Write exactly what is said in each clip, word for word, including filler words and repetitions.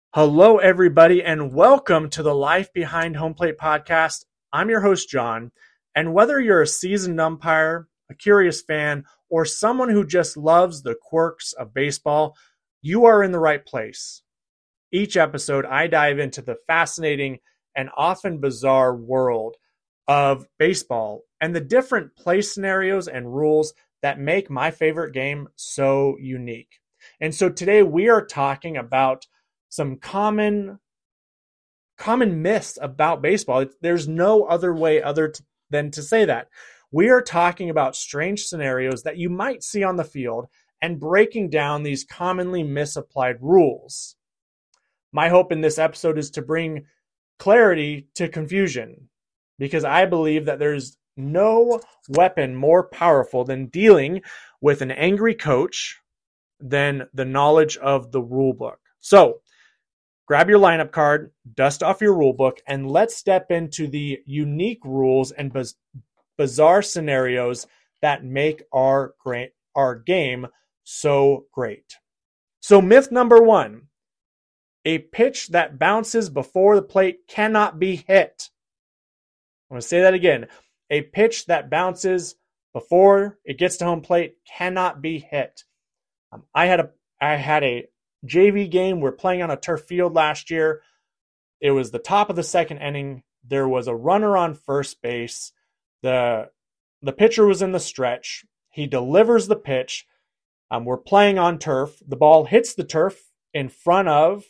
Hello, everybody, and welcome to the Life Behind Home Plate podcast. I'm your host, John, and whether you're a seasoned umpire, a curious fan, or someone who just loves the quirks of baseball, you are in the right place. Each episode, I dive into the fascinating and often bizarre world of baseball and the different play scenarios and rules that make my favorite game so unique. And so today we are talking about some common common myths about baseball. There's no other way other to, than to say that. We are talking about strange scenarios that you might see on the field and breaking down these commonly misapplied rules. My hope in this episode is to bring clarity to confusion, because I believe that there's no weapon more powerful than dealing with an angry coach than the knowledge of the rule book. So, grab your lineup card, dust off your rule book, and let's step into the unique rules and biz- bizarre scenarios that make our great, our game so great. So myth number one, a pitch that bounces before the plate cannot be hit. I'm going to say that again. A pitch that bounces before it gets to home plate cannot be hit. Um, I had a I had a J V game. We're playing on a turf field last year. It was the top of the second inning. There was a runner on first base. The the pitcher was in the stretch. He delivers the pitch. Um, we're playing on turf. The ball hits the turf in front of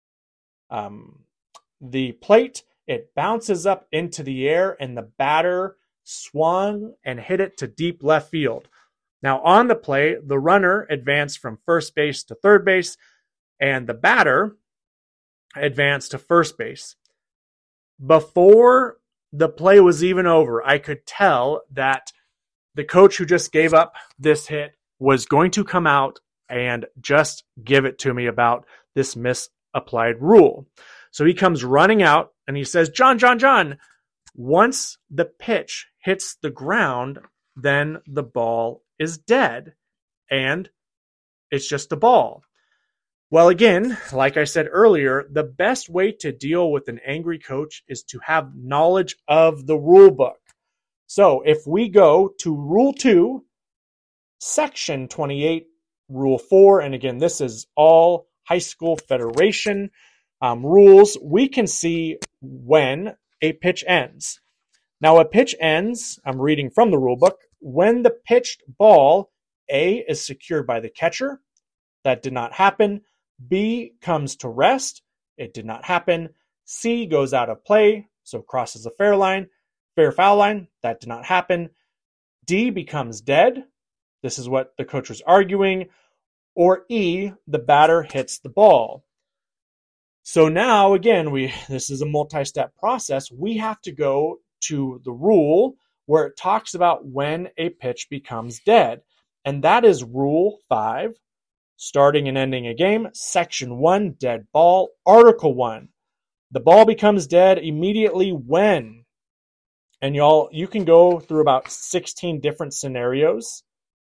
um, the plate. It bounces up into the air, and the batter swung and hit it to deep left field. Now on the play, the runner advanced from first base to third base, and the batter advanced to first base. Before the play was even over, I could tell that the coach who just gave up this hit was going to come out and just give it to me about this misapplied rule. So he comes running out and he says, John, John, John, once the pitch hits the ground, then the ball is dead and it's just a ball. Well, again, like I said earlier, the best way to deal with an angry coach is to have knowledge of the rule book. So if we go to Rule two, Section twenty-eight, Rule four, and again, this is all high school federation um, rules, we can see when a pitch ends. Now, a pitch ends, I'm reading from the rule book, when the pitched ball, A, is secured by the catcher. That did not happen. B, comes to rest. It did not happen. C, goes out of play, so crosses the fair line, fair foul line. That did not happen. D, becomes dead. This is what the coach was arguing. Or E, the batter hits the ball. So now, again, we this is a multi-step process. We have to go to the rule where it talks about when a pitch becomes dead. And that is Rule five, starting and ending a game, Section one, dead ball, Article one. The ball becomes dead immediately when, and y'all, you can go through about sixteen different scenarios,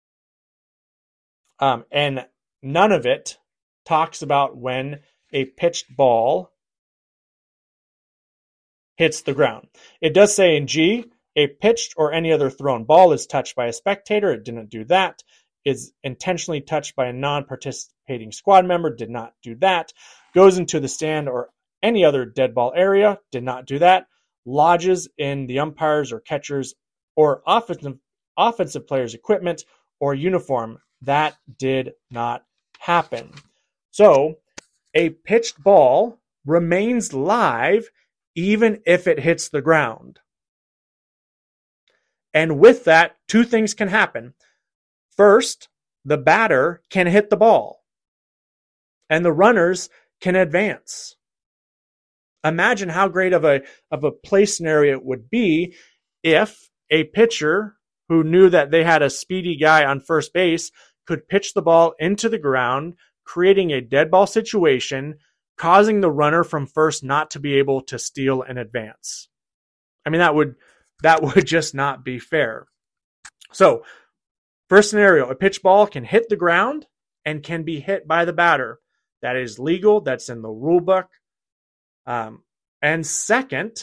um, and none of it talks about when a pitched ball hits the ground. It does say in G, a pitched or any other thrown ball is touched by a spectator. It didn't do that. Is intentionally touched by a non-participating squad member. Did not do that. Goes into the stand or any other dead ball area. Did not do that. Lodges in the umpires or catchers or offensive, offensive players' equipment or uniform. That did not happen. So a pitched ball remains live even if it hits the ground. And with that, two things can happen. First, the batter can hit the ball, and the runners can advance. Imagine how great of a, of a play scenario it would be if a pitcher who knew that they had a speedy guy on first base could pitch the ball into the ground, creating a dead ball situation, causing the runner from first not to be able to steal and advance. I mean, that would that would just not be fair. So, first scenario, a pitch ball can hit the ground and can be hit by the batter. That is legal. That's in the rule book. Um, and second,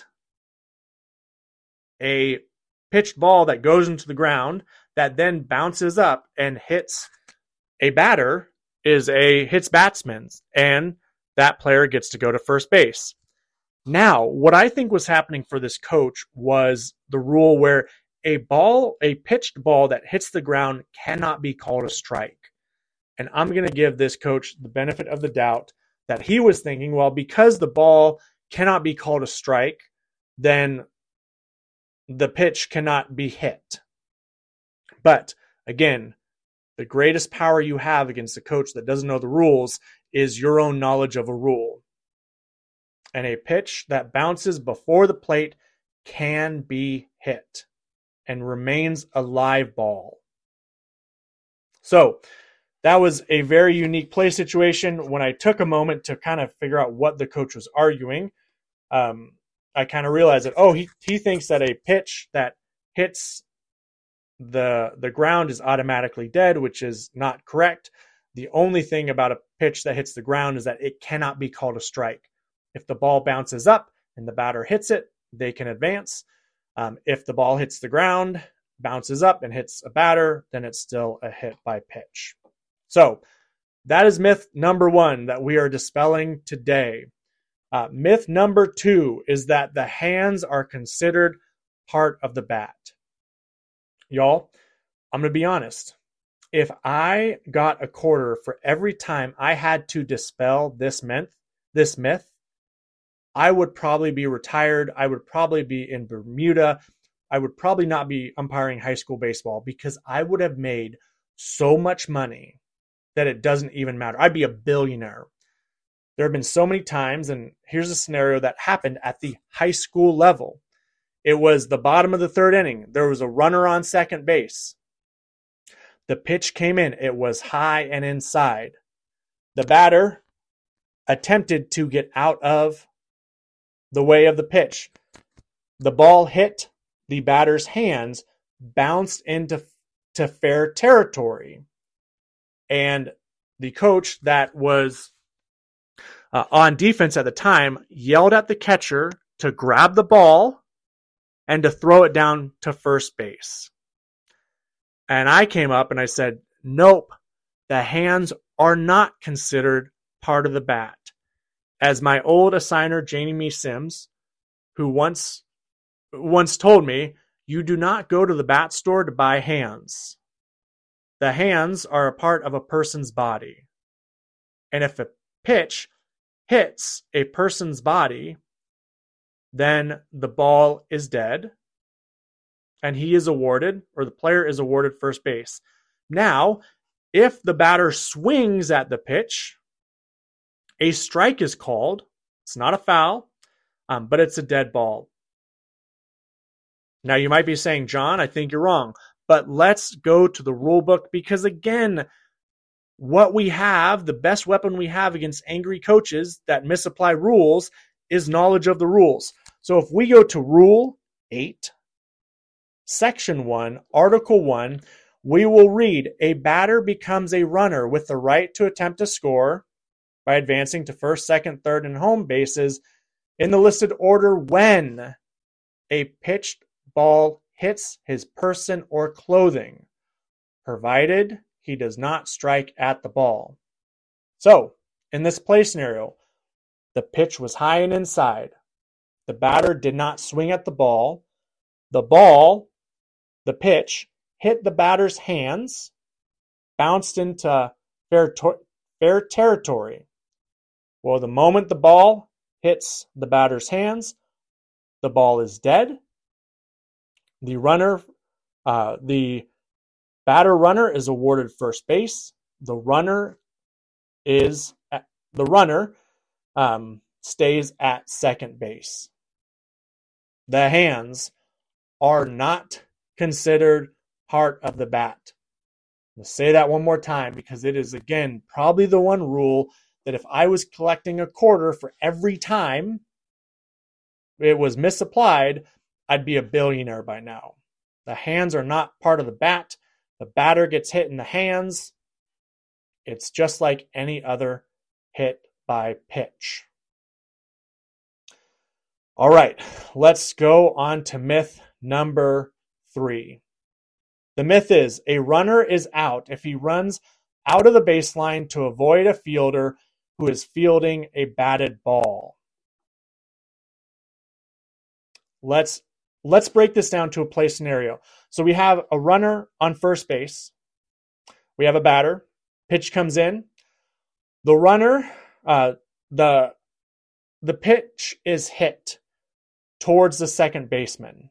a pitched ball that goes into the ground that then bounces up and hits a batter is a hits batsman's, and that player gets to go to first base. Now, what I think was happening for this coach was the rule where a ball, a pitched ball that hits the ground cannot be called a strike. And I'm going to give this coach the benefit of the doubt that he was thinking, well, because the ball cannot be called a strike, then the pitch cannot be hit. But again, the greatest power you have against a coach that doesn't know the rules is your own knowledge of a rule. And a pitch that bounces before the plate can be hit and remains a live ball. So that was a very unique play situation. When I took a moment to kind of figure out what the coach was arguing, um, I kind of realized that, oh, he, he thinks that a pitch that hits the the ground is automatically dead, which is not correct. The only thing about a pitch that hits the ground is that it cannot be called a strike. If the ball bounces up and the batter hits it, they can advance. Um, if the ball hits the ground, bounces up and hits a batter, then it's still a hit by pitch. So that is myth number one that we are dispelling today. Uh, myth number two is that the hands are considered part of the bat. Y'all, I'm going to be honest. If I got a quarter for every time I had to dispel this myth, this myth, I would probably be retired. I would probably be in Bermuda. I would probably not be umpiring high school baseball because I would have made so much money that it doesn't even matter. I'd be a billionaire. There have been so many times, and here's a scenario that happened at the high school level. It was the bottom of the third inning. There was a runner on second base. The pitch came in. It was high and inside. The batter attempted to get out of the way of the pitch. The ball hit the batter's hands, bounced into to fair territory. And the coach that was uh, on defense at the time yelled at the catcher to grab the ball and to throw it down to first base. And I came up and I said, nope, the hands are not considered part of the bat. As my old assigner, Jamie Sims, who once, once told me, you do not go to the bat store to buy hands. The hands are a part of a person's body. And if a pitch hits a person's body, then the ball is dead and he is awarded, or the player is awarded first base. Now, if the batter swings at the pitch, a strike is called. It's not a foul, um, but it's a dead ball. Now, you might be saying, John, I think you're wrong. But let's go to the rule book because, again, what we have, the best weapon we have against angry coaches that misapply rules is knowledge of the rules. So if we go to Rule eight, Section one, Article one, we will read, a batter becomes a runner with the right to attempt to score by advancing to first, second, third, and home bases in the listed order when a pitched ball hits his person or clothing, provided he does not strike at the ball. So, in this play scenario, the pitch was high and inside. The batter did not swing at the ball. The ball, the pitch, hit the batter's hands, bounced into fair, to- fair territory. Well, the moment the ball hits the batter's hands, the ball is dead. The runner, uh, the batter runner is awarded first base. The runner is the runner um, stays at second base. The hands are not considered part of the bat. I'll say that one more time because it is, again, probably the one rule that if I was collecting a quarter for every time it was misapplied, I'd be a billionaire by now. The hands are not part of the bat. The batter gets hit in the hands. It's just like any other hit by pitch. All right, let's go on to myth number three. The myth is a runner is out if he runs out of the baseline to avoid a fielder who is fielding a batted ball. Let's let's break this down to a play scenario. So we have a runner on first base. We have a batter. Pitch comes in. The runner, uh, the the pitch is hit towards the second baseman.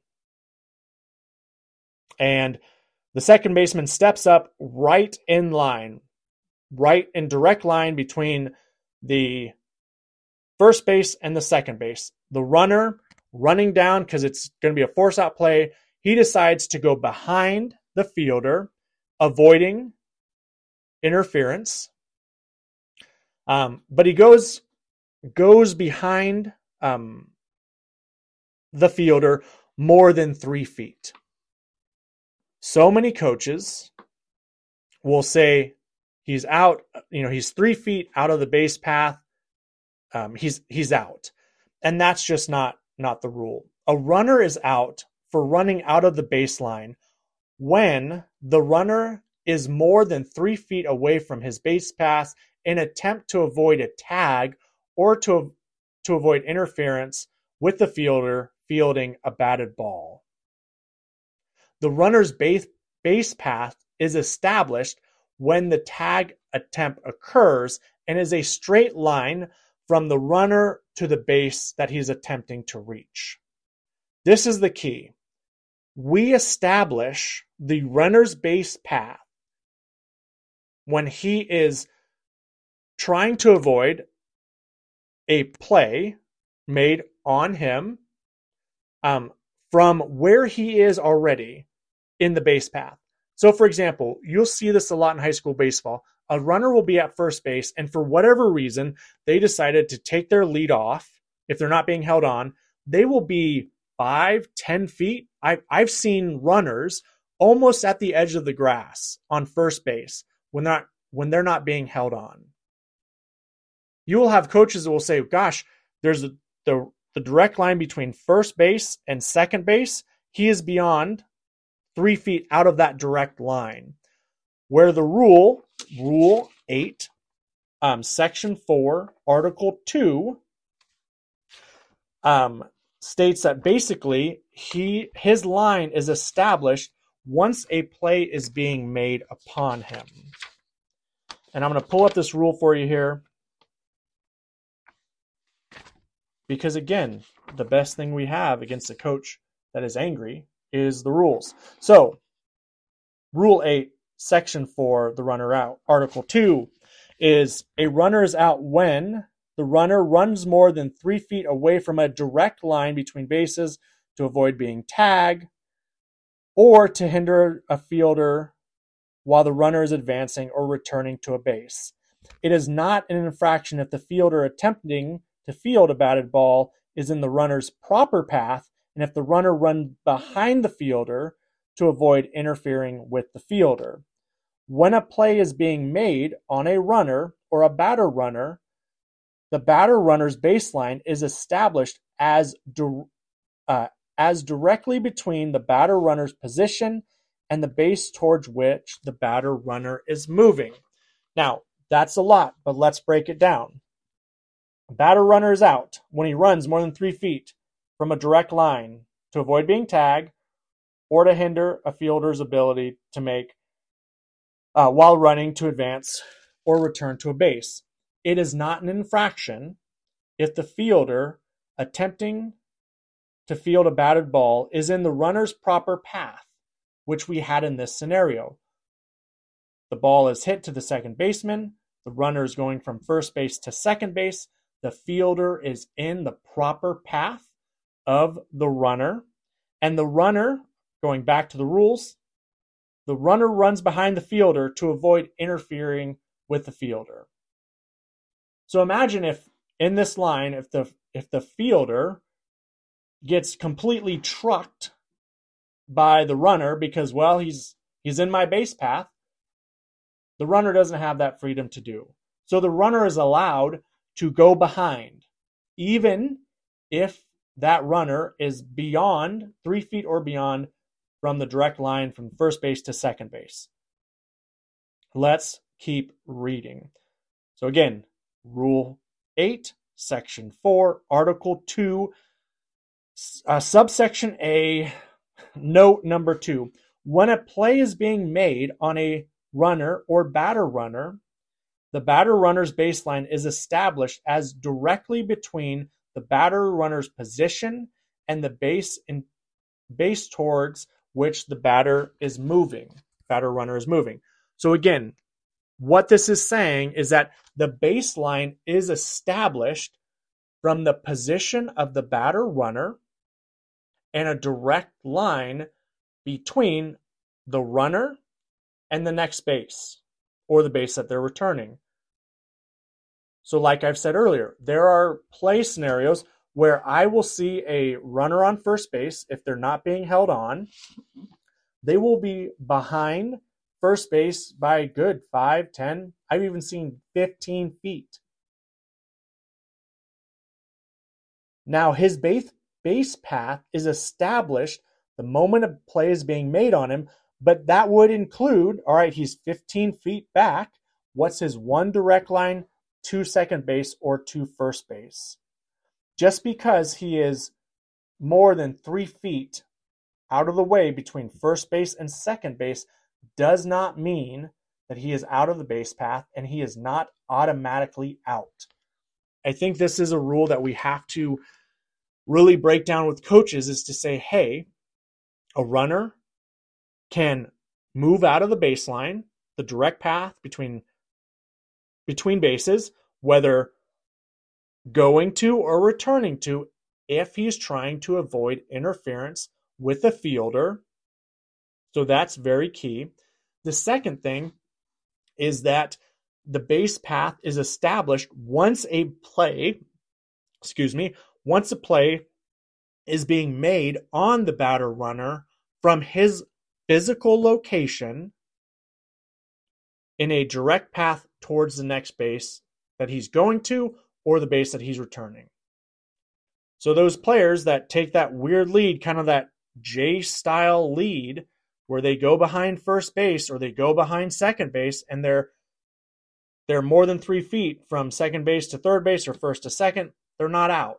And the second baseman steps up right in line, right in direct line between the first base and the second base. The runner running down, because it's going to be a force out play, he decides to go behind the fielder, avoiding interference. Um, but he goes goes behind um, the fielder more than three feet. So many coaches will say he's out, you know, he's three feet out of the base path. Um, he's he's out. And that's just not, not the rule. A runner is out for running out of the baseline when the runner is more than three feet away from his base path in an attempt to avoid a tag or to, to avoid interference with the fielder fielding a batted ball. The runner's base, base path is established when the tag attempt occurs and is a straight line from the runner to the base that he's attempting to reach. This is the key. We establish the runner's base path when he is trying to avoid a play made on him um, from where he is already in the base path. So, for example, you'll see this a lot in high school baseball. A runner will be at first base, and for whatever reason, they decided to take their lead off. If they're not being held on, they will be five, ten feet. I've, I've seen runners almost at the edge of the grass on first base when they're not, when they're not being held on. You will have coaches that will say, gosh, there's a, the, the direct line between first base and second base. He is beyond three feet out of that direct line. Where the rule, Rule eight, um, Section four, Article two, um, states that basically he his line is established once a play is being made upon him. And I'm going to pull up this rule for you here. Because again, the best thing we have against a coach that is angry is the rules. So, Rule eight, Section four, the runner out. Article two is a runner is out when the runner runs more than three feet away from a direct line between bases to avoid being tagged or to hinder a fielder while the runner is advancing or returning to a base. It is not an infraction if the fielder attempting to field a batted ball is in the runner's proper path and if the runner runs behind the fielder to avoid interfering with the fielder. When a play is being made on a runner or a batter runner, the batter runner's baseline is established as, uh, as directly between the batter runner's position and the base towards which the batter runner is moving. Now, that's a lot, but let's break it down. A batter runner is out when he runs more than three feet from a direct line to avoid being tagged or to hinder a fielder's ability to make uh, while running to advance or return to a base. It is not an infraction if the fielder attempting to field a batted ball is in the runner's proper path, which we had in this scenario. The ball is hit to the second baseman. The runner is going from first base to second base. The fielder is in the proper path of the runner. And the runner, going back to the rules, the runner runs behind the fielder to avoid interfering with the fielder. So imagine if in this line, if the if the fielder gets completely trucked by the runner because, well, he's he's in my base path, the runner doesn't have that freedom to do. So the runner is allowed to go behind, even if that runner is beyond three feet or beyond from the direct line from first base to second base. Let's keep reading. So again, Rule eight, Section four, Article two, uh, Subsection A, Note number two. When a play is being made on a runner or batter runner, the batter runner's baseline is established as directly between the batter runner's position and the base in base towards which the batter is moving. Batter runner is moving. So again, what this is saying is that the baseline is established from the position of the batter runner and a direct line between the runner and the next base or the base that they're returning. So like I've said earlier, there are play scenarios where I will see a runner on first base. If they're not being held on, they will be behind first base by a good five, ten, I've even seen fifteen feet. Now his base, base path is established the moment a play is being made on him, but that would include, all right, he's fifteen feet back. What's his one direct line to second base or to first base? Just because he is more than three feet out of the way between first base and second base does not mean that he is out of the base path and he is not automatically out. I think this is a rule that we have to really break down with coaches, is to say, hey, a runner can move out of the baseline, the direct path between between bases, whether going to or returning to, if he's trying to avoid interference with the fielder. So that's very key. The second thing is that the base path is established once a play, excuse me, once a play is being made on the batter runner from his physical location in a direct path towards the next base that he's going to or the base that he's returning. So those players that take that weird lead, kind of that J-style lead, where they go behind first base or they go behind second base and they're they're more than three feet from second base to third base or first to second, they're not out.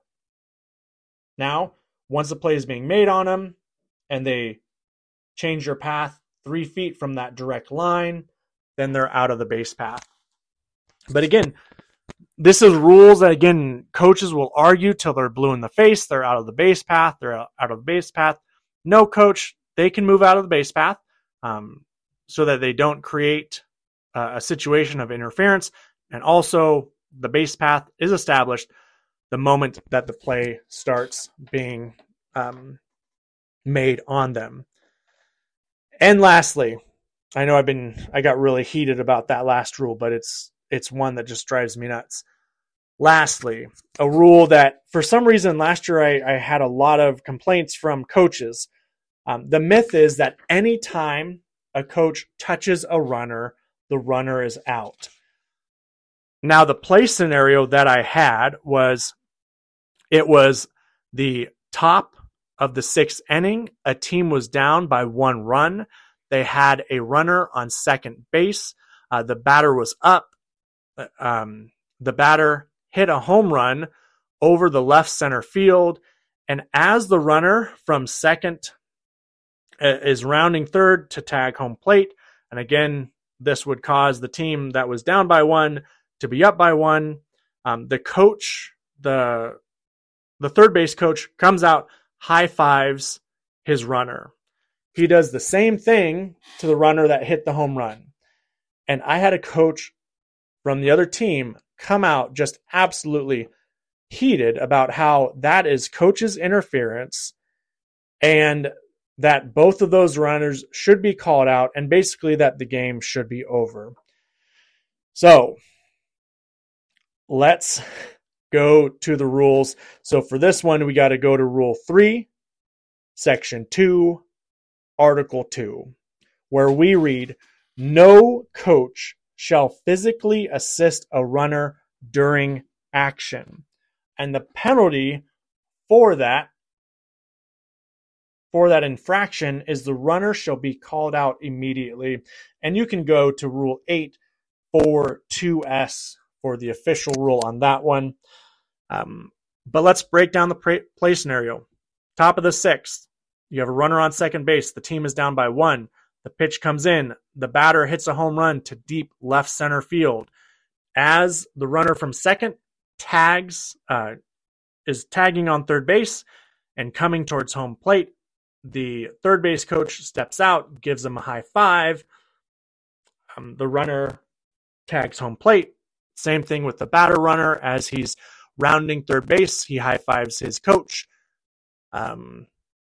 Now, once the play is being made on them and they change their path three feet from that direct line, then they're out of the base path. But again, this is rules that, again, coaches will argue till they're blue in the face. They're out of the base path. They're out of the base path. No, coach, they can move out of the base path um, so that they don't create uh, a situation of interference. And also, the base path is established the moment that the play starts being um, made on them. And lastly, I know I've been I got really heated about that last rule, but it's it's one that just drives me nuts. Lastly, a rule that for some reason last year I, I had a lot of complaints from coaches. Um, the myth is that anytime a coach touches a runner, the runner is out. Now, the play scenario that I had was, it was the top of the sixth inning. A team was down by one run. They had a runner on second base. Uh, the batter was up. Um, the batter hit a home run over the left center field. And as the runner from second is rounding third to tag home plate, and again, this would cause the team that was down by one to be up by one. Um, the coach, the the third base coach, comes out, high fives his runner. He does the same thing to the runner that hit the home run. And I had a coach from the other team come out just absolutely heated about how that is coach's interference and that both of those runners should be called out and basically that the game should be over. So let's go to the rules. So for this one, we got to go to Rule three, Section two, Article two, where we read, no coach shall physically assist a runner during action. And the penalty for that, for that infraction is the runner shall be called out immediately. And you can go to Rule eight four two S for the official rule on that one. Um, but let's break down the play scenario. Top of the sixth, you have a runner on second base. The team is down by one. The pitch comes in. The batter hits a home run to deep left center field. As the runner from second tags, uh, is tagging on third base and coming towards home plate, the third base coach steps out, gives him a high five. Um, the runner tags home plate. Same thing with the batter runner. As he's rounding third base, he high fives his coach. Um,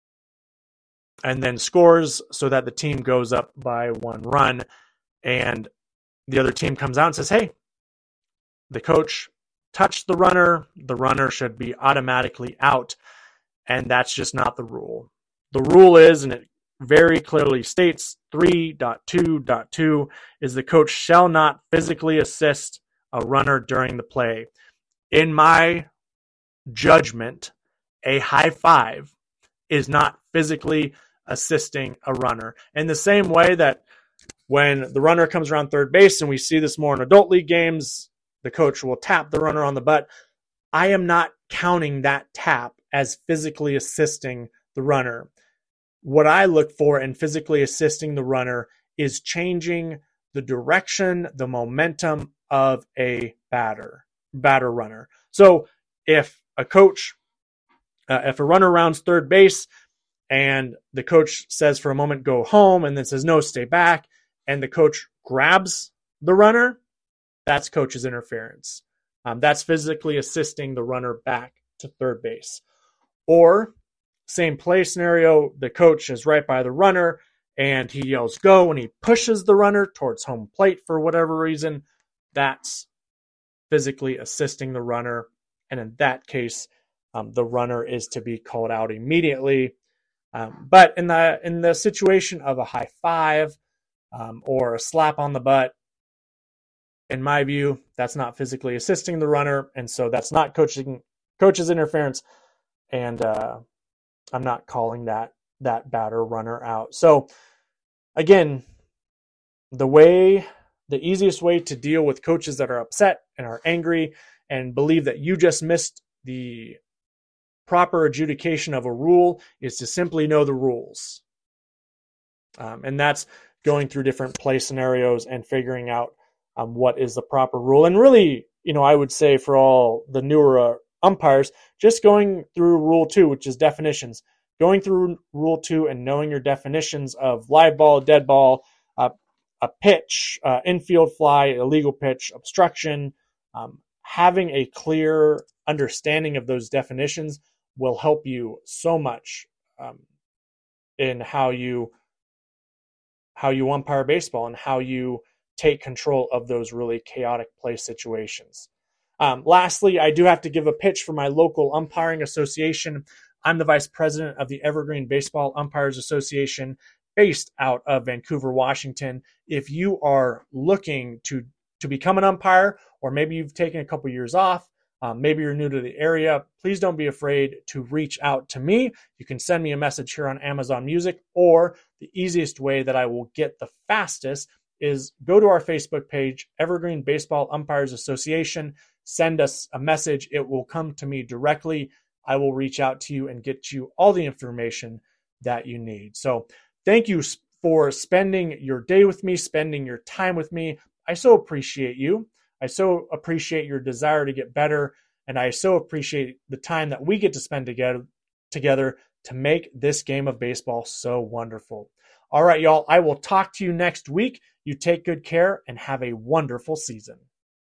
and then scores so that the team goes up by one run. And the other team comes out and says, hey, the coach touched the runner. The runner should be automatically out. And that's just not the rule. The rule is, and it very clearly states, three point two point two is the coach shall not physically assist a runner during the play. In my judgment, a high five is not physically assisting a runner. In the same way that when the runner comes around third base, and we see this more in adult league games, the coach will tap the runner on the butt. I am not counting that tap as physically assisting the runner. What I look for in physically assisting the runner is changing the direction, the momentum of a batter, batter runner. So if a coach, uh, if a runner rounds third base and the coach says for a moment, go home, and then says, no, stay back, and the coach grabs the runner, that's coach's interference. Um, that's physically assisting the runner back to third base. Or same play scenario, the coach is right by the runner and he yells go and he pushes the runner towards home plate for whatever reason. That's physically assisting the runner. And in that case, um, the runner is to be called out immediately. Um, but in the in the situation of a high five um, or a slap on the butt, in my view, that's not physically assisting the runner. And so that's not coaching coach's interference. And uh, I'm not calling that that batter runner out. So again, the way, the easiest way to deal with coaches that are upset and are angry and believe that you just missed the proper adjudication of a rule is to simply know the rules. Um, and that's going through different play scenarios and figuring out um, what is the proper rule. And really, you know, I would say for all the newer uh, umpires, just going through rule two, which is definitions, going through rule two and knowing your definitions of live ball, dead ball, uh, a pitch, uh, infield fly, illegal pitch, obstruction, um, having a clear understanding of those definitions will help you so much um, in how you how you umpire baseball and how you take control of those really chaotic play situations. Um, lastly, I do have to give a pitch for my local umpiring association. I'm the vice president of the Evergreen Baseball Umpires Association based out of Vancouver, Washington. If you are looking to, to become an umpire, or maybe you've taken a couple years off, um, maybe you're new to the area, please don't be afraid to reach out to me. You can send me a message here on Amazon Music, or the easiest way that I will get the fastest is go to our Facebook page, Evergreen Baseball Umpires Association. Send us a message. It will come to me directly. I will reach out to you and get you all the information that you need. So thank you for spending your day with me, spending your time with me. I so appreciate you. I so appreciate your desire to get better. And I so appreciate the time that we get to spend together, together to make this game of baseball so wonderful. All right, y'all, I will talk to you next week. You take good care and have a wonderful season.